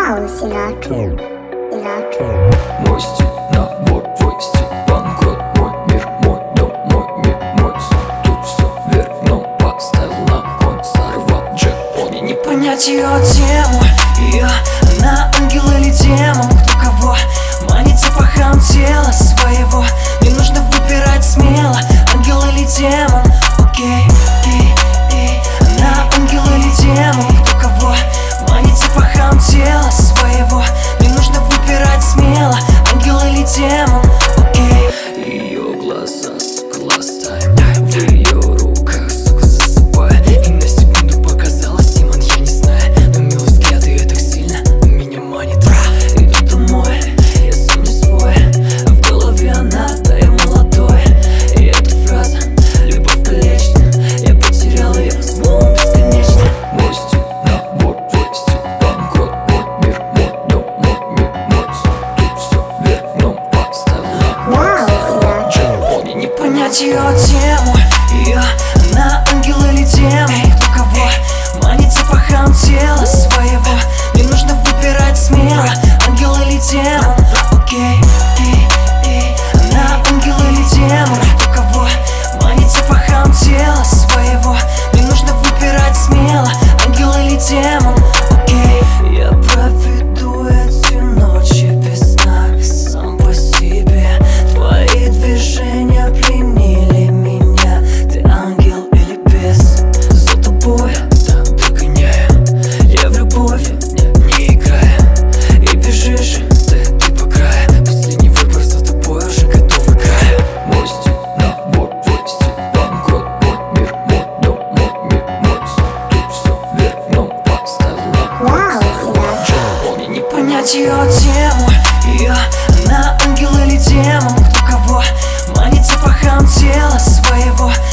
Wow, Sinatra. Мой стиль, набор, твой стиль, банкрот, мой мир, мой дом, мой мир, мой сон. Тут все вверх, но поставил на кон, сорвал джекпот. Мне не понять ее тему, она ангел или демон. Кто кого манит запахом тела своего. Не нужно выбирать смело, ангел или демон. Окей, она ангел или демон. Кто кого манит запахом тела своего. Не нужно выбирать смело, ангел или демон. Окей. Ее глаза, сука, last time. В ее руках, сука, засыпаю. И на секунду показалось, демон, я не знаю. Но милый взгляд ее так сильно меня манит. Иду домой, я сам не свой. А в голове она, да я молодой. И эта фраза, любовь колечна. Я потерял ее, снова бесконечно. Мой стиль, набор, твой стиль, банкрот, мой мир, мой дом, мой мир, мой сон. Тут все вверх, но поставил на кон, джекпот. Мне не понять ее тему, она ангел или демон. Кто кого манит запахом тела своего. Не нужно выбирать смело, ангел или демон. Окей, она ангел или демон. Кто кого манит запахом тела своего. Не нужно выбирать смело, ангел или демон. Окей. Я проведу эти ночи без сна сам по себе. Твои движения пленили меня. Ты ангел или бес? За тобой догоняю. Я в любовь не играю. И бежишь ты по краю. Последний выбор за тобой уже готовый край. Мой стиль, набор, твой стиль, банкрот, мой мир, мой дом, мой мир, мой сон. Тут все вверх, но поставил на кон, сорвал джекпот. Мне не понять ее тему, она ангел или демон. Кто кого манит запахом тела своего.